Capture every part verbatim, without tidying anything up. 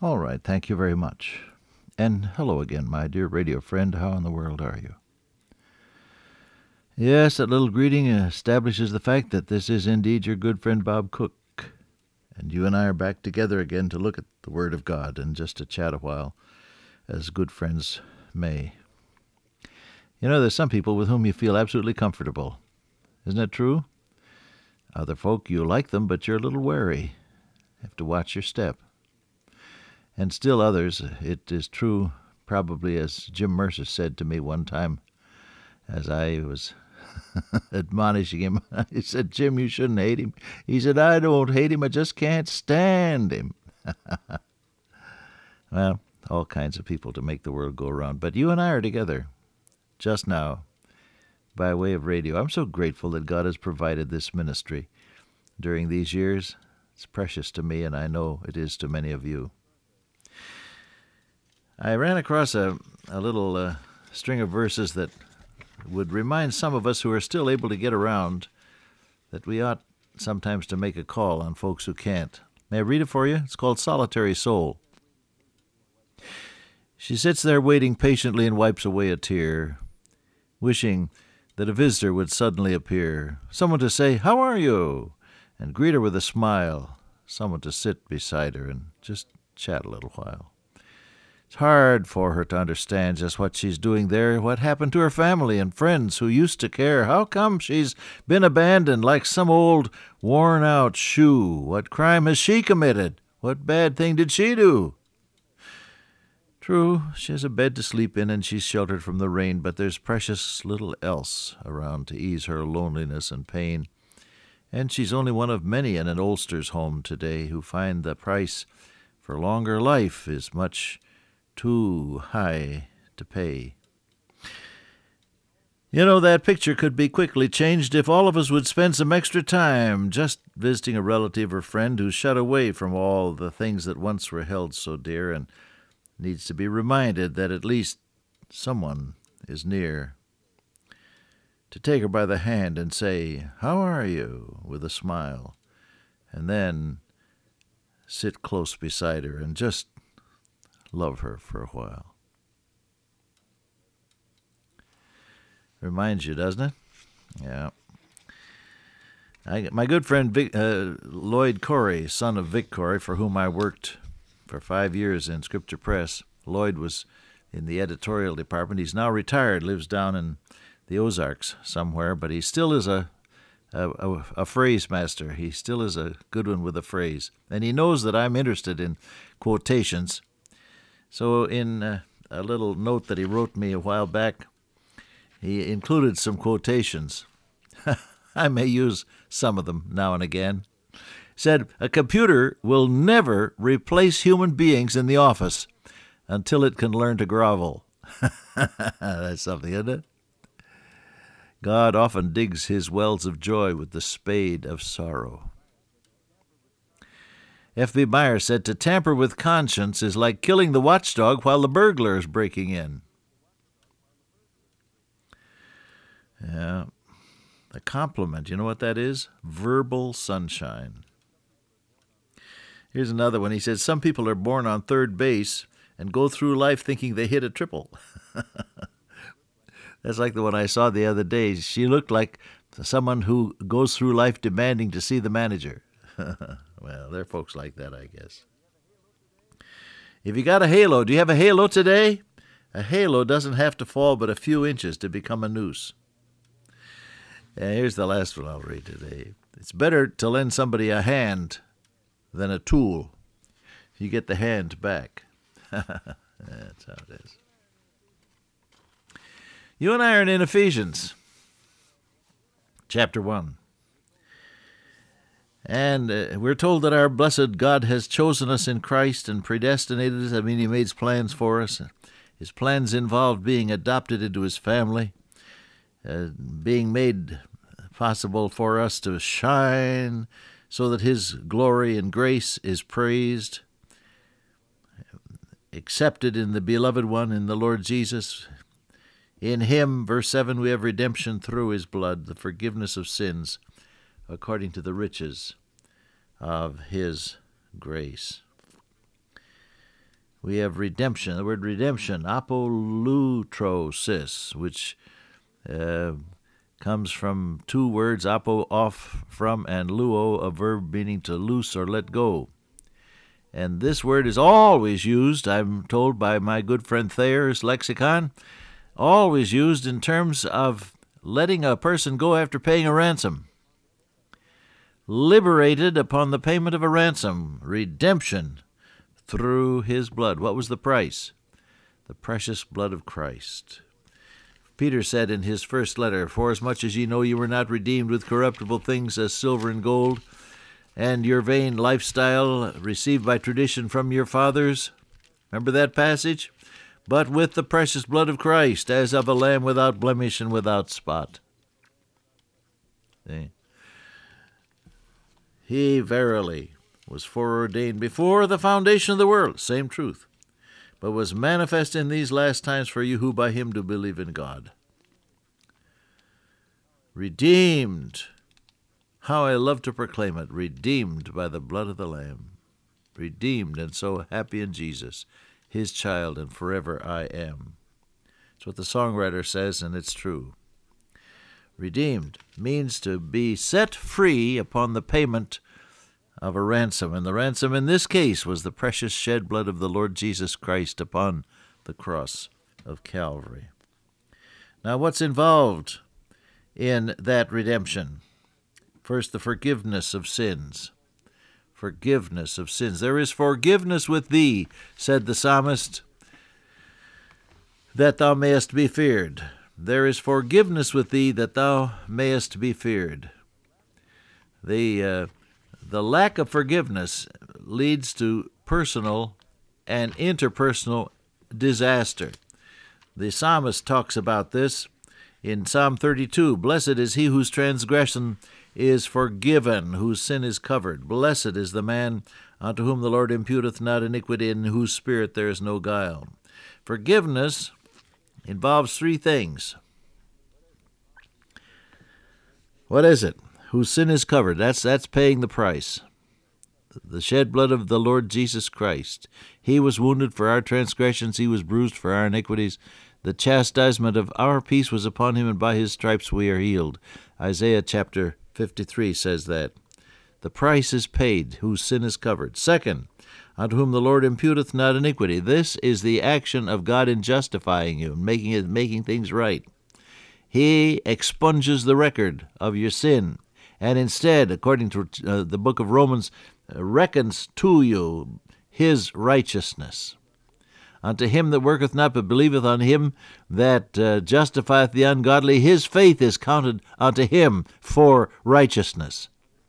All right, thank you very much. And hello again, my dear radio friend. How in the world are you? Yes, that little greeting establishes the fact that this is indeed your good friend Bob Cook. And you and I are back together again to look at the Word of God and just to chat a while, as good friends may. You know, there's some people with whom you feel absolutely comfortable. Isn't that true? Other folk, you like them, but you're a little wary. You have to watch your step. And still others, it is true, probably as Jim Mercer said to me one time as I was admonishing him. He said, Jim, you shouldn't hate him. He said, I don't hate him, I just can't stand him. Well, all kinds of people to make the world go around. But you and I are together just now by way of radio. I'm so grateful that God has provided this ministry during these years. It's precious to me, and I know it is to many of you. I ran across a, a little uh, string of verses that would remind some of us who are still able to get around that we ought sometimes to make a call on folks who can't. May I read it for you? It's called Solitary Soul. She sits there waiting patiently and wipes away a tear, wishing that a visitor would suddenly appear, someone to say, how are you? And greet her with a smile, someone to sit beside her and just chat a little while. It's hard for her to understand just what she's doing there, what happened to her family and friends who used to care. How come she's been abandoned like some old worn-out shoe? What crime has she committed? What bad thing did she do? True, she has a bed to sleep in and she's sheltered from the rain, but there's precious little else around to ease her loneliness and pain. And she's only one of many in an oldster's home today who find the price for longer life is much too high to pay. You know, that picture could be quickly changed if all of us would spend some extra time just visiting a relative or friend who's shut away from all the things that once were held so dear and needs to be reminded that at least someone is near. To take her by the hand and say, how are you, with a smile, and then sit close beside her and just love her for a while. Reminds you, doesn't it? Yeah. I, my good friend Vic, uh, Lloyd Corey, son of Vic Corey, for whom I worked for five years in Scripture Press. Lloyd was in the editorial department. He's now retired, lives down in the Ozarks somewhere, but he still is a A, a, a phrase master. He still is a good one with a phrase. And he knows that I'm interested in quotations. So in uh, a little note that he wrote me a while back, he included some quotations. I may use some of them now and again. Said, a computer will never replace human beings in the office until it can learn to grovel. That's something, isn't it? God often digs his wells of joy with the spade of sorrow. F B Meyer said, to tamper with conscience is like killing the watchdog while the burglar is breaking in. Yeah. A compliment, you know what that is? Verbal sunshine. Here's another one. He said, some people are born on third base and go through life thinking they hit a triple. That's like the one I saw the other day. She looked like someone who goes through life demanding to see the manager. Well, there are folks like that, I guess. If you got a halo, do you have a halo today? A halo doesn't have to fall but a few inches to become a noose. And here's the last one I'll read today. It's better to lend somebody a hand than a tool. You get the hand back. That's how it is. You and I are in Ephesians, chapter one. And uh, we're told that our blessed God has chosen us in Christ and predestinated us. I mean, he made his plans for us. His plans involved being adopted into his family, uh, being made possible for us to shine so that his glory and grace is praised, accepted in the beloved one, in the Lord Jesus. In him, verse seven, we have redemption through his blood, the forgiveness of sins, according to the riches of his grace. We have redemption, the word redemption, apolutrosis, which uh, comes from two words, apo, off, from, and luo, a verb meaning to loose or let go. And this word is always used, I'm told by my good friend Thayer's lexicon, always used in terms of letting a person go after paying a ransom. Liberated upon the payment of a ransom, redemption through his blood. What was the price? The precious blood of Christ. Peter said in his first letter, "Forasmuch as ye know you were not redeemed with corruptible things as silver and gold, and your vain lifestyle received by tradition from your fathers." Remember that passage? "But with the precious blood of Christ, as of a lamb without blemish and without spot." See? He verily was foreordained before the foundation of the world, same truth, but was manifest in these last times for you who by him do believe in God. Redeemed. How I love to proclaim it. Redeemed by the blood of the Lamb. Redeemed, and so happy in Jesus, his child, and forever I am. That's what the songwriter says, and it's true. Redeemed means to be set free upon the payment of a ransom, and the ransom in this case was the precious shed blood of the Lord Jesus Christ upon the cross of Calvary. Now, what's involved in that redemption? First, the forgiveness of sins. Forgiveness of sins. "There is forgiveness with thee," said the psalmist, "that thou mayest be feared." There is forgiveness with thee that thou mayest be feared. The uh, The lack of forgiveness leads to personal and interpersonal disaster. The psalmist talks about this in Psalm thirty-two. "Blessed is he whose transgression is forgiven, whose sin is covered. Blessed is the man unto whom the Lord imputeth not iniquity, in whose spirit there is no guile." Forgiveness involves three things. What is it? Whose sin is covered. That's that's paying the price. The shed blood of the Lord Jesus Christ. He was wounded for our transgressions. He was bruised for our iniquities. The chastisement of our peace was upon him, and by his stripes we are healed. Isaiah chapter fifty-three says that. The price is paid, whose sin is covered. Second, unto whom the Lord imputeth not iniquity. This is the action of God in justifying you, making it, making things right. He expunges the record of your sin, and instead, according to uh, the book of Romans, uh, reckons to you his righteousness. Unto him that worketh not, but believeth on him that uh, justifieth the ungodly, his faith is counted unto him for righteousness,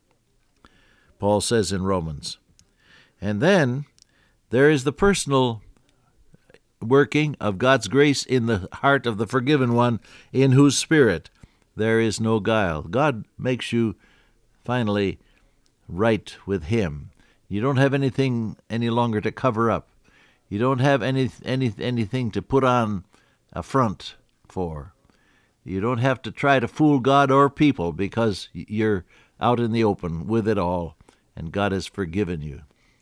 Paul says in Romans. And then there is the personal working of God's grace in the heart of the forgiven one, in whose spirit there is no guile. God makes you finally right with him. You don't have anything any longer to cover up. You don't have any, any anything to put on a front for. You don't have to try to fool God or people, because you're out in the open with it all, and God has forgiven you,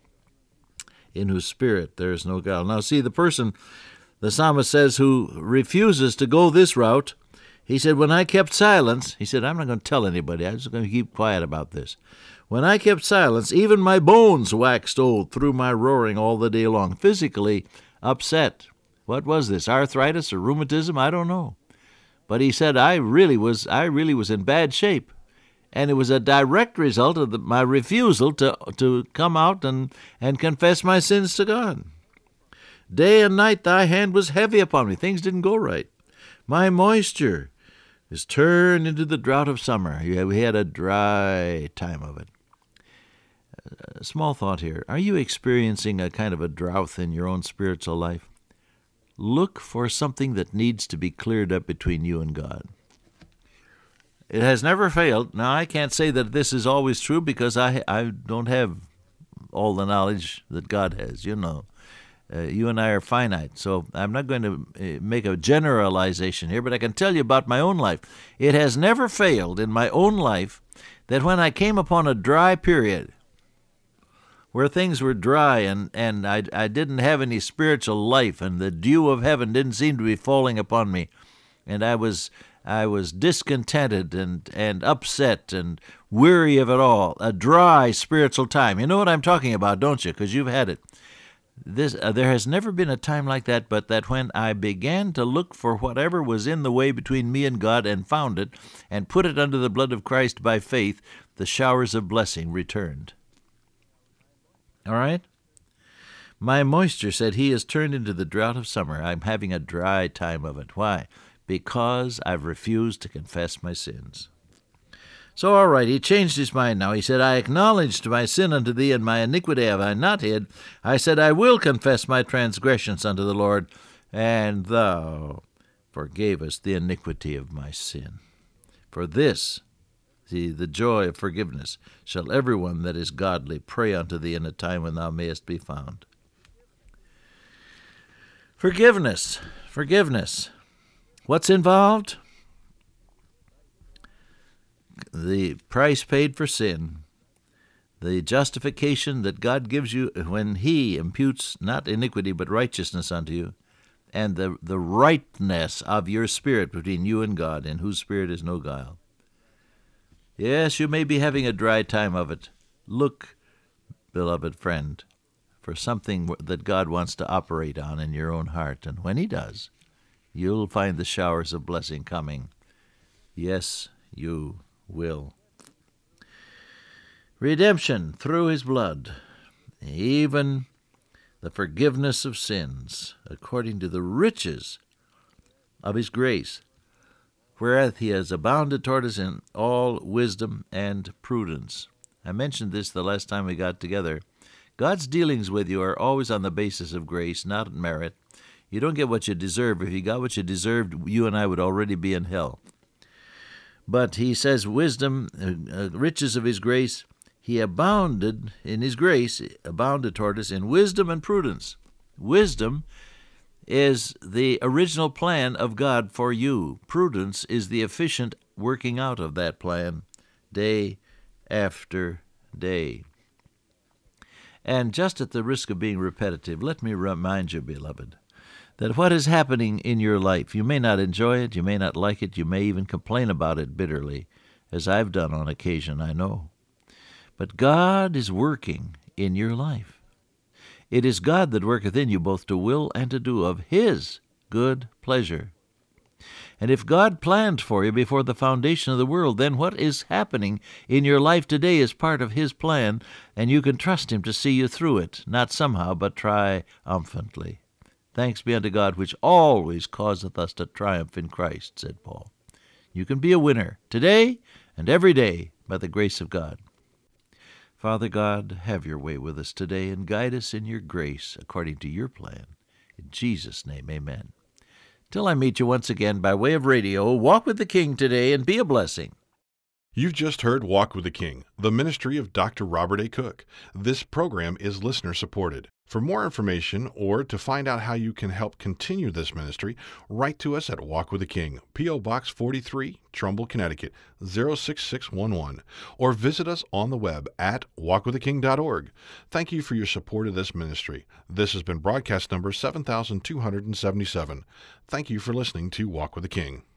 in whose spirit there is no guile. Now see, the person, the psalmist says, who refuses to go this route, he said, when I kept silence, he said, I'm not going to tell anybody, I'm just going to keep quiet about this. When I kept silence, even my bones waxed old through my roaring all the day long. Physically upset. What was this, arthritis or rheumatism? I don't know. But he said, I really was I really was in bad shape. And it was a direct result of the, my refusal to, to come out and, and confess my sins to God. Day and night thy hand was heavy upon me. Things didn't go right. My moisture is turned into the drought of summer. We had a dry time of it. A small thought here. Are you experiencing a kind of a drought in your own spiritual life? Look for something that needs to be cleared up between you and God. It has never failed. Now, I can't say that this is always true, because I I don't have all the knowledge that God has, you know. Uh, you and I are finite, so I'm not going to uh, make a generalization here, but I can tell you about my own life. It has never failed in my own life that when I came upon a dry period, where things were dry and, and I, I didn't have any spiritual life, and the dew of heaven didn't seem to be falling upon me, and I was I was discontented and, and upset and weary of it all, a dry spiritual time. You know what I'm talking about, don't you? Because you've had it. This uh, there has never been a time like that, but that when I began to look for whatever was in the way between me and God and found it and put it under the blood of Christ by faith, the showers of blessing returned. All right? My moisture said, he has turned into the drought of summer. I'm having a dry time of it. Why? Because I've refused to confess my sins. So, all right, he changed his mind now. He said, I acknowledged my sin unto thee, and my iniquity have I not hid. I said, I will confess my transgressions unto the Lord, and thou forgavest the iniquity of my sin. For this, see, the joy of forgiveness, shall everyone that is godly pray unto thee in a time when thou mayest be found. Forgiveness, forgiveness. What's involved? The price paid for sin, the justification that God gives you when he imputes not iniquity but righteousness unto you, and the, the rightness of your spirit between you and God, in whose spirit is no guile. Yes, you may be having a dry time of it. Look, beloved friend, for something that God wants to operate on in your own heart, and when he does, you'll find the showers of blessing coming. Yes, you will. Redemption through his blood, even the forgiveness of sins, according to the riches of his grace, whereas he has abounded toward us in all wisdom and prudence. I mentioned this the last time we got together. God's dealings with you are always on the basis of grace, not merit. You don't get what you deserve. If you got what you deserved, you and I would already be in hell. But he says, wisdom, uh, riches of his grace, he abounded in his grace, abounded toward us in wisdom and prudence. Wisdom is the original plan of God for you. Prudence is the efficient working out of that plan day after day. And just at the risk of being repetitive, let me remind you, beloved, that what is happening in your life, you may not enjoy it, you may not like it, you may even complain about it bitterly, as I've done on occasion, I know. But God is working in your life. It is God that worketh in you both to will and to do of his good pleasure. And if God planned for you before the foundation of the world, then what is happening in your life today is part of his plan, and you can trust him to see you through it, not somehow, but triumphantly. Thanks be unto God, which always causeth us to triumph in Christ, said Paul. You can be a winner today and every day by the grace of God. Father God, have your way with us today and guide us in your grace according to your plan. In Jesus' name, amen. Till I meet you once again by way of radio, walk with the King today and be a blessing. You've just heard Walk with the King, the ministry of Doctor Robert A. Cook. This program is listener-supported. For more information or to find out how you can help continue this ministry, write to us at Walk with the King, P O. Box forty-three, Trumbull, Connecticut, zero six six one one, or visit us on the web at walk with the king dot org. Thank you for your support of this ministry. This has been broadcast number seven thousand two hundred seventy-seven. Thank you for listening to Walk with the King.